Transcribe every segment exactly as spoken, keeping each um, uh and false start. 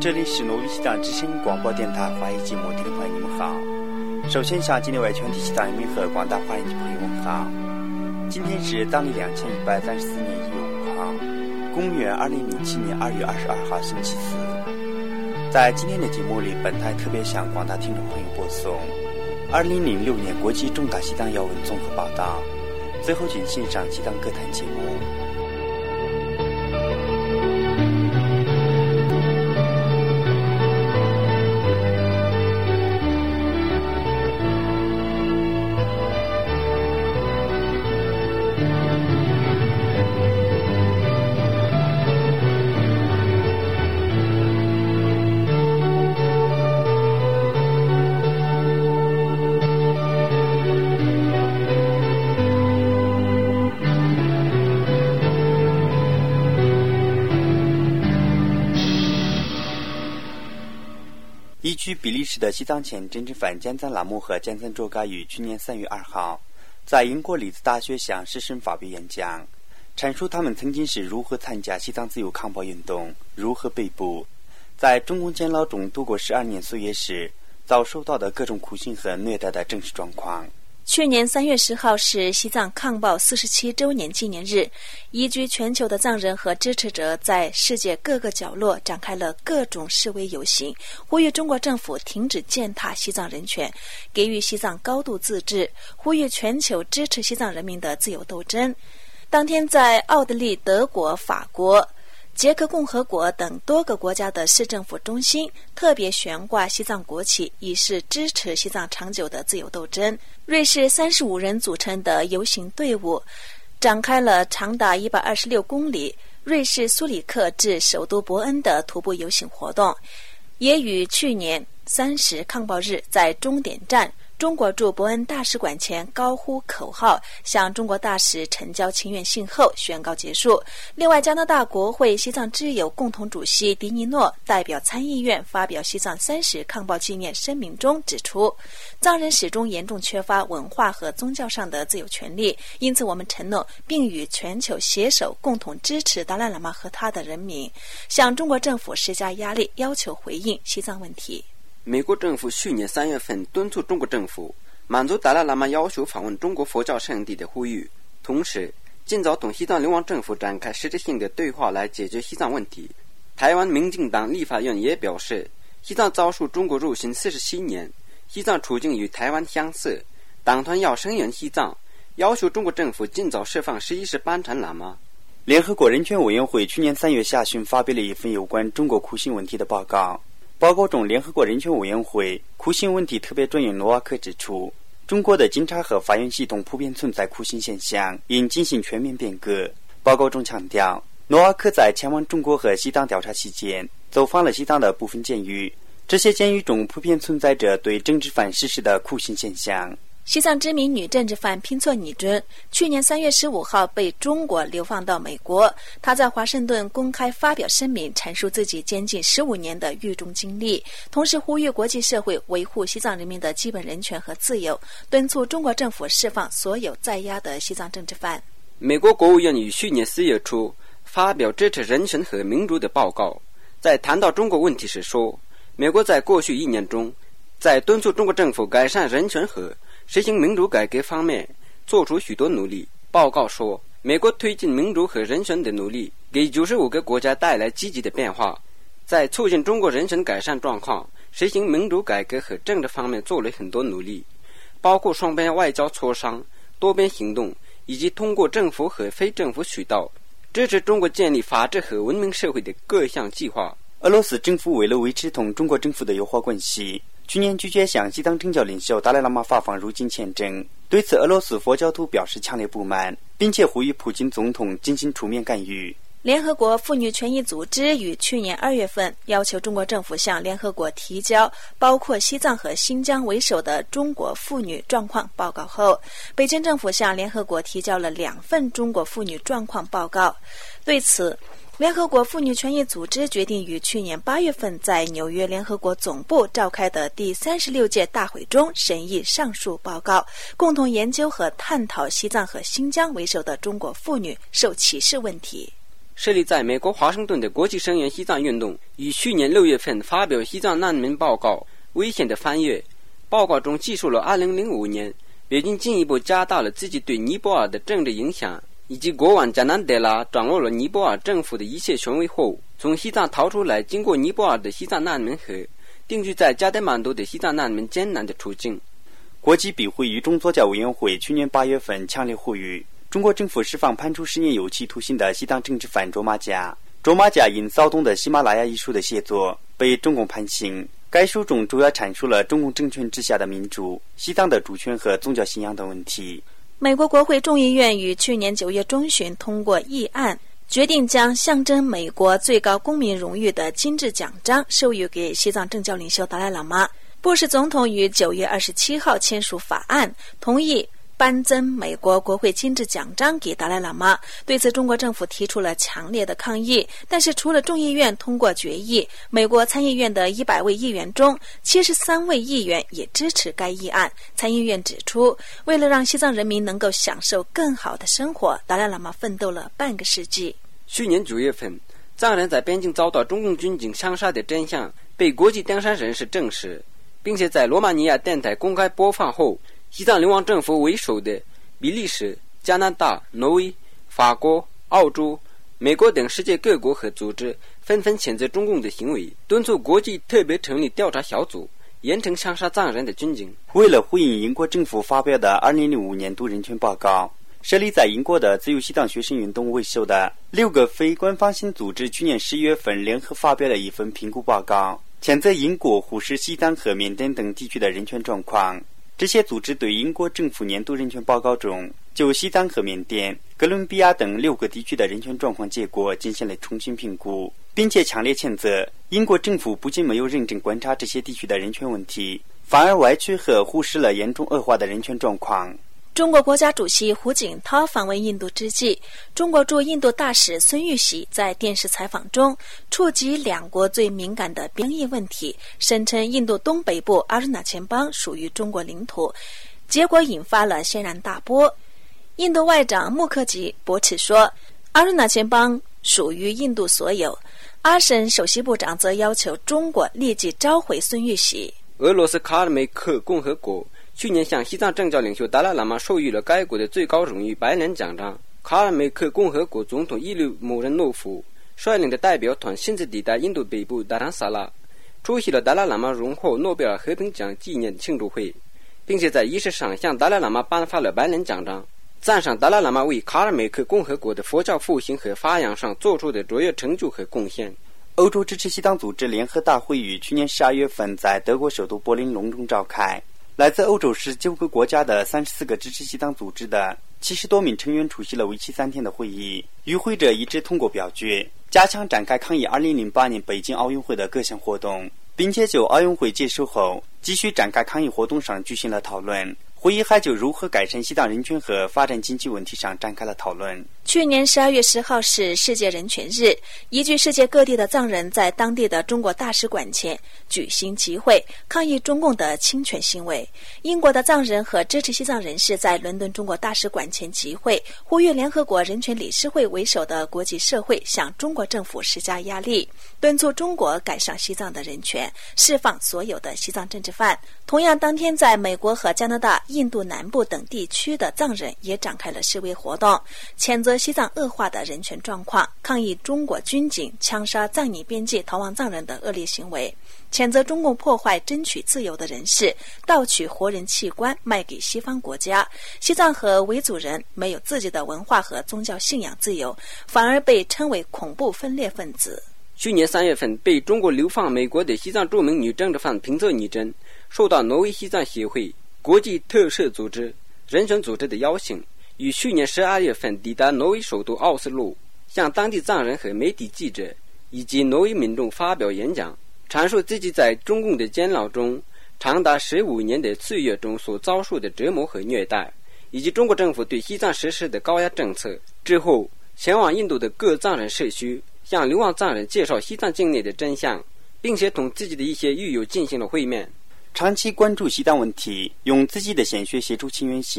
这里是挪威西藏之声广播电台华语节目，听众朋友你们好。首先向今天为全体西藏人民和广大华人朋友问好。今天是当历两千一百三十四年一月五号，公元二零零七年二月二十二号星期四。在今天的节目里，本台特别向广大听众朋友播送二零零六年国际重大西藏要闻综合报道，最后请欣赏西藏歌坛节目。移居比利时的西藏前政治犯江赞拉木和江赞卓嘎于去年三月二号在英国利兹大学向师生发表演讲，阐述他们曾经是如何参加西藏自由抗暴运动，如何被捕，在中共监牢中度过十二年岁月时遭受到的各种酷刑和虐待的真实状况。 去年三月十号是西藏抗暴四十七周年纪念日，移居全球的藏人和支持者在世界各个角落展开了各种示威游行，呼吁中国政府停止践踏西藏人权，给予西藏高度自治，呼吁全球支持西藏人民的自由斗争。当天在奥地利、德国、法国、捷克共和国等多个国家的市政府中心特别悬挂西藏国旗，以示支持西藏长久的自由斗争。瑞士三十五人组成的游行队伍展开了长达一百二十六公里瑞士苏里克至首都伯恩的徒步游行活动，也与去年三十抗暴日在终点站中国驻伯恩大使馆前高呼口号，向中国大使呈交请愿信后宣告结束。另外，加拿大国会西藏之友共同主席迪尼诺代表参议院发表西藏三十抗暴纪念声明中指出，藏人始终严重缺乏文化和宗教上的自由权利，因此我们承诺并与全球携手共同支持达赖喇嘛和他的人民，向中国政府施加压力，要求回应西藏问题。 美国政府去年三月份敦促中国政府满足达赖喇嘛要求访问中国佛教圣地的呼吁，同时尽早同西藏流亡政府展开实质性的对话来解决西藏问题。台湾民进党立法院也表示，西藏遭受中国入侵四十七年，西藏处境与台湾相似，党团要声援西藏，要求中国政府尽早释放十一世班禅喇嘛。 联合国人权委员会去年三月下旬发表了一份有关中国酷刑问题的报告。报告中，联合国人权委员会酷刑问题特别专员诺瓦克指出，中国的警察和法院系统普遍存在酷刑现象，应进行全面变革。报告中强调，诺瓦克在前往中国和西藏调查期间走访了西藏的部分监狱，这些监狱中普遍存在着对政治犯实施的酷刑现象。 西藏知名女政治犯拼错尼尊去年三月十五号被中国流放到美国，她在华盛顿公开发表声明，阐述自己监禁十五年的狱中经历，同时呼吁国际社会维护西藏人民的基本人权和自由，敦促中国政府释放所有在押的西藏政治犯。 美国国务院于去年四月初发表支持人权和民主的报告，在谈到中国问题时说，美国在过去一年中在敦促中国政府改善人权和实行民主改革方面做出许多努力。报告说，美国推进民主和人权的努力给九十五个国家带来积极的变化，在促进中国人权改善状况、实行民主改革和政治方面做了很多努力，包括双边外交磋商、多边行动，以及通过政府和非政府渠道支持中国建立法治和文明社会的各项计划。 俄罗斯政府为了维持同中国政府的友好关系，去年拒绝向西藏政教领袖达赖喇嘛发放入境签证。对此，俄罗斯佛教徒表示强烈不满，并且呼吁普京总统进行出面干预。 联合国妇女权益组织于去年二月份要求中国政府向联合国提交包括西藏和新疆为首的中国妇女状况报告后，北京政府向联合国提交了两份中国妇女状况报告。对此，联合国妇女权益组织决定于去年八月份在纽约联合国总部召开的第三十六届大会中审议上述报告，共同研究和探讨西藏和新疆为首的中国妇女受歧视问题。 设立在美国华盛顿的国际声援西藏运动于去年六月份发表西藏难民报告《危险的翻越》。报告中记述了二零零五年北京进一步加大了自己对尼泊尔的政治影响，以及国王贾南德拉掌握了尼泊尔政府的一切权威后，从西藏逃出来经过尼泊尔的西藏难民和定居在加德满都的西藏难民艰难的处境。 国际庇护与中作教委员会去年八月份强烈呼吁中国政府释放判处十年有期徒刑的西藏政治犯卓玛甲。卓玛甲因骚动的喜马拉雅一书的写作被中共判刑。该书中主要阐述了中共政权之下的民主、西藏的主权和宗教信仰的问题。 美国国会众议院于去年九月中旬通过议案，决定将象征美国最高公民荣誉的金质奖章授予给西藏政教领袖达赖喇嘛。布什总统于九月二十七号签署法案，同意颁赠美国国会金质奖章给达赖喇嘛。对此，中国政府提出了强烈的抗议。但是除了众议院通过决议，美国参议院的一百位议员中七十三位议员也支持该议案。参议院指出，为了让西藏人民能够享受更好的生活，达赖喇嘛奋斗了半个世纪。 去年九月份，藏人在边境遭到中共军警枪杀的真相被国际登山人士证实，并且在罗马尼亚电台公开播放后，西藏流亡政府为首的比利时、加拿大、挪威、法国、澳洲、美国等世界各国和组织纷纷谴责中共的行为，敦促国际特别成立调查小组，严惩枪杀藏人的军警。 为了回应英国政府发表的二零零五年度人权报告，设立在英国的自由西藏学生运动为首的六个非官方性组织去年十一月份联合发表了一份评估报告，谴责英国忽视西藏和缅甸等地区的人权状况。这些组织对英国政府年度人权报告中就西藏和缅甸、哥伦比亚等六个地区的人权状况结果进行了重新评估，并且强烈谴责英国政府不仅没有认真观察这些地区的人权问题，反而歪曲和忽视了严重恶化的人权状况。 中国国家主席胡锦涛访问印度之际，中国驻印度大使孙玉玺在电视采访中触及两国最敏感的边界问题，声称印度东北部阿鲁纳钱邦属于中国领土，结果引发了轩然大波。印度外长穆克吉驳斥说，阿鲁纳钱邦属于印度所有。阿省首席部长则要求中国立即召回孙玉玺。 俄罗斯卡尔梅克共和国去年向西藏政教领袖达赖喇嘛授予了该国的最高荣誉白莲奖章。卡尔梅克共和国总统伊柳姆仁诺夫率领的代表团亲自抵达印度北部达兰萨拉，出席了达赖喇嘛荣获诺贝尔和平奖纪念庆祝会，并且在仪式上向达赖喇嘛颁发了白莲奖章，赞赏达赖喇嘛为卡尔梅克共和国的佛教复兴和发扬上做出的卓越成就和贡献。 欧洲支持西藏组织联合大会于去年十二月份在德国首都柏林隆重召开，来自欧洲十九个国家的三十四个支持西藏组织的七十多名成员出席了为期三天的会议。与会者一致通过表决，加强展开抗议二零零八年北京奥运会的各项活动，并且就奥运会结束后继续展开抗议活动上举行了讨论。会议还就如何改善西藏人权和发展经济问题上展开了讨论。 去年十二月十号是世界人权日，依据世界各地的藏人在当地的中国大使馆前举行集会，抗议中共的侵权行为。英国的藏人和支持西藏人士在伦敦中国大使馆前集会，呼吁联合国人权理事会为首的国际社会向中国政府施加压力，敦促中国改善西藏的人权，释放所有的西藏政治犯。同样，当天在美国和加拿大、印度南部等地区的藏人也展开了示威活动，谴责西藏恶化的人权状况，抗议中国军警枪杀藏尼边界逃亡藏人的恶劣行为，谴责中共破坏争取自由的人士，盗取活人器官卖给西方国家。西藏和维族人没有自己的文化和宗教信仰自由，反而被称为恐怖分裂分子。 去年三月份被中国流放美国的西藏著名女政治犯平泽女真受到挪威西藏协会、国际特赦组织、人权组织的邀请，于去年十二月份抵达挪威首都奥斯陆，向当地藏人和媒体记者以及挪威民众发表演讲，阐述自己在中共的监牢中长达十五年的岁月中所遭受的折磨和虐待，以及中国政府对西藏实施的高压政策。之后前往印度的各藏人社区，向流亡藏人介绍西藏境内的真相，并且同自己的一些狱友进行了会面。 长期关注西藏问题，用自己的鲜血写出请愿信，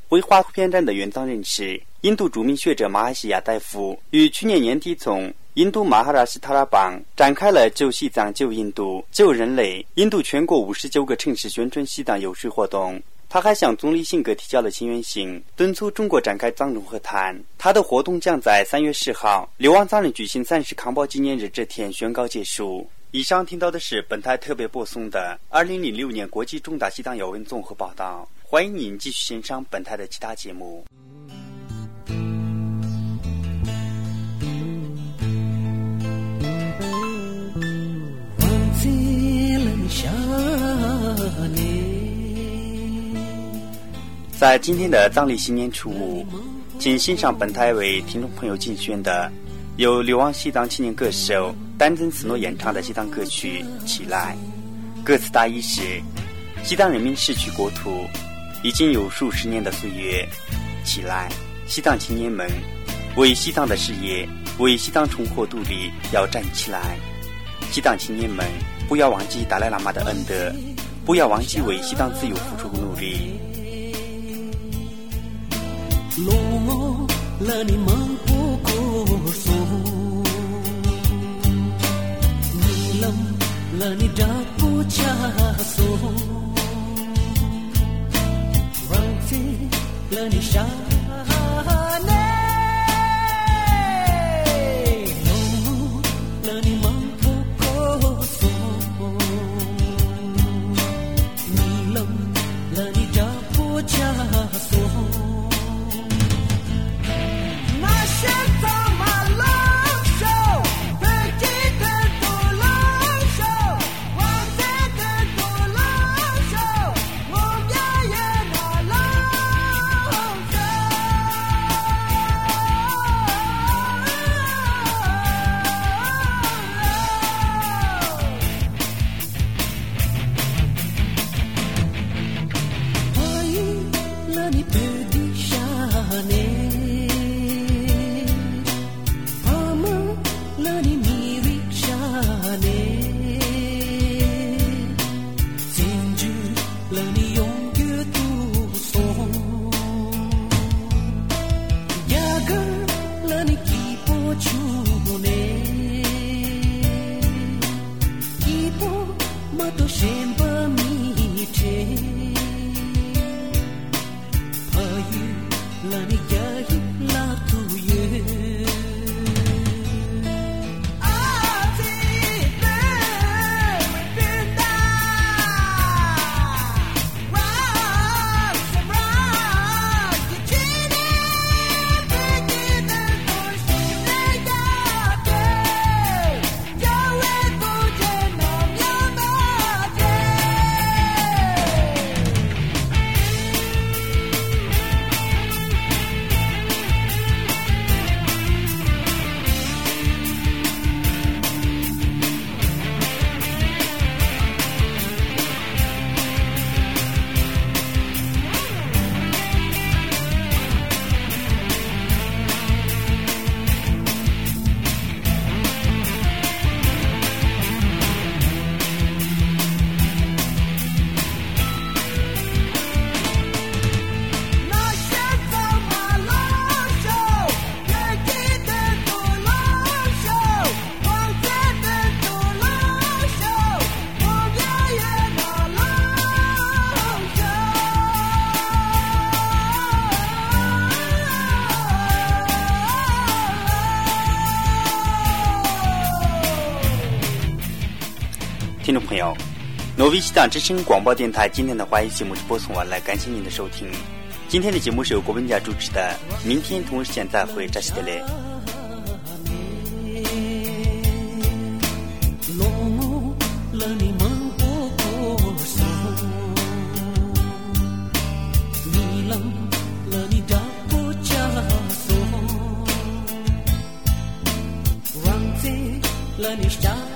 绘画图片展的援藏人士印度著名学者马哈西亚大夫于去年年底从印度马哈拉什塔拉邦展开了救西藏、救印度、救人类印度全国五十九个城市宣传西藏有序活动。他还向总理辛格提交了请愿信，敦促中国展开藏中和谈。他的活动将在三月十号流亡藏人举行三十抗暴纪念日这天宣告结束。以上听到的是本台特别播送的二零零六年国际重大西藏要闻综合报道。欢迎您继续欣赏本台的其他节目。在今天的藏历新年初五，请欣赏本台为听众朋友精选的由流亡西藏青年歌手丹增斯诺演唱的西藏歌曲《起来》。歌词大意是：西藏人民失去国土已经有数十年的岁月，起来，西藏青年们，为西藏的事业，为西藏重获独立要站起来。西藏青年们，不要忘记达赖喇嘛的恩德，不要忘记为西藏自由付出努力。 落寞了你梦不过诉，你冷了你找不加速，忘记了你傻内，落寞了你梦不过诉，你冷了你找不加速。 听众朋友，挪威西藏之声广播电台今天的华语节目就播送完了，感谢您的收听。今天的节目是由郭文佳主持的，明天同时间再会，扎西德勒。 了你傻